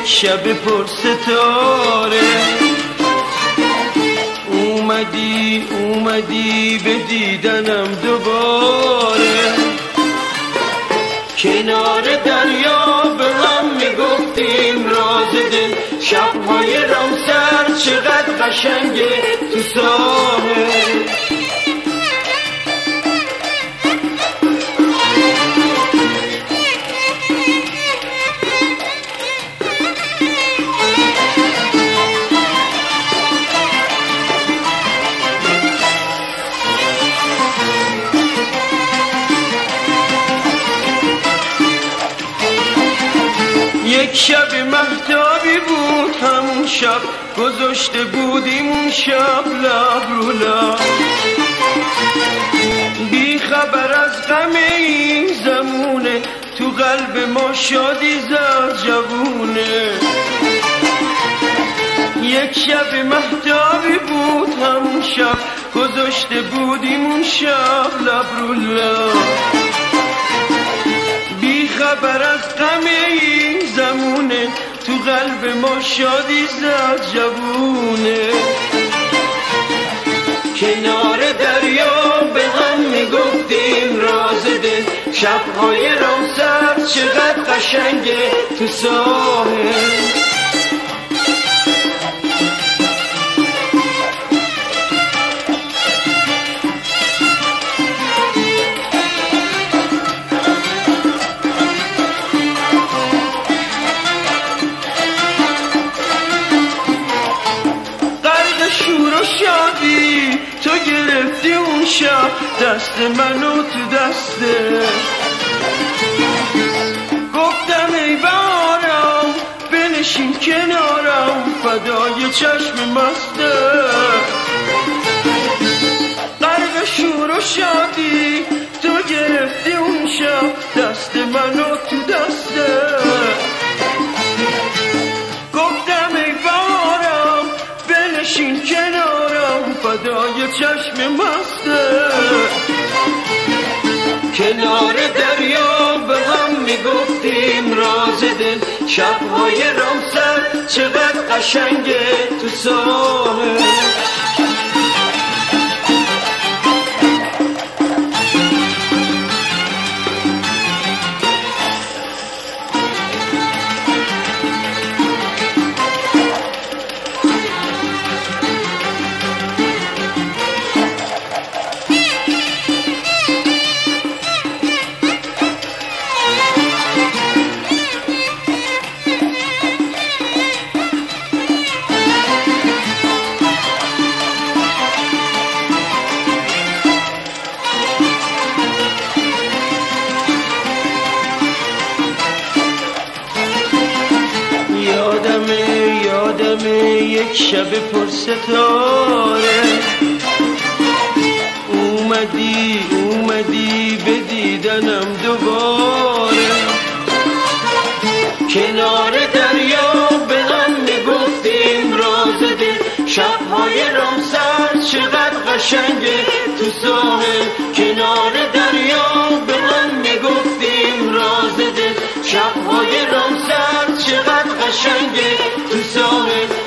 شب پر ستاره اومدی به دیدنم دوباره کنار دریا به هم میگفتیم راز دل شبهای رامسر چقدر قشنگه تو ساحل یک شب مهتابی بود همون شب گذاشته بودیم اون شب لب رو لب بی خبر از غم این زمونه تو قلب ما شادی زد جوونه یک شب مهتابی بود همون شب گذاشته بودیم اون شب لب رو لب بی خبر از غم این زمونه تو قلب ما شادی زد جوونه کنار دریا به هم میگفتیم راز دل شبهای رامسر چقدر قشنگه تو ساحل شادی تو گرفتی اون شب دست منو تو دسته گفتم ای بهارم بنشین کنارم فدای چشم مسته غرق شور و شادی تو گرفتی اون شب دست منو تو دسته گفتم ای بهارم بنشین کنارم فدای چشم مسته کنار دریا به هم میگفتیم راز دل شبهای رامسر چقدر قشنگه تو ساحل یادمه یک شب پر ستاره اومدی به دیدنم دوباره کنار دریا به هم میگفتیم راز دل شبهای رامسر چقدر قشنگه تو ساحل کنار دریا به هم میگفتیم راز دل شبهای رامسر چقدر قشنگه تو ساحل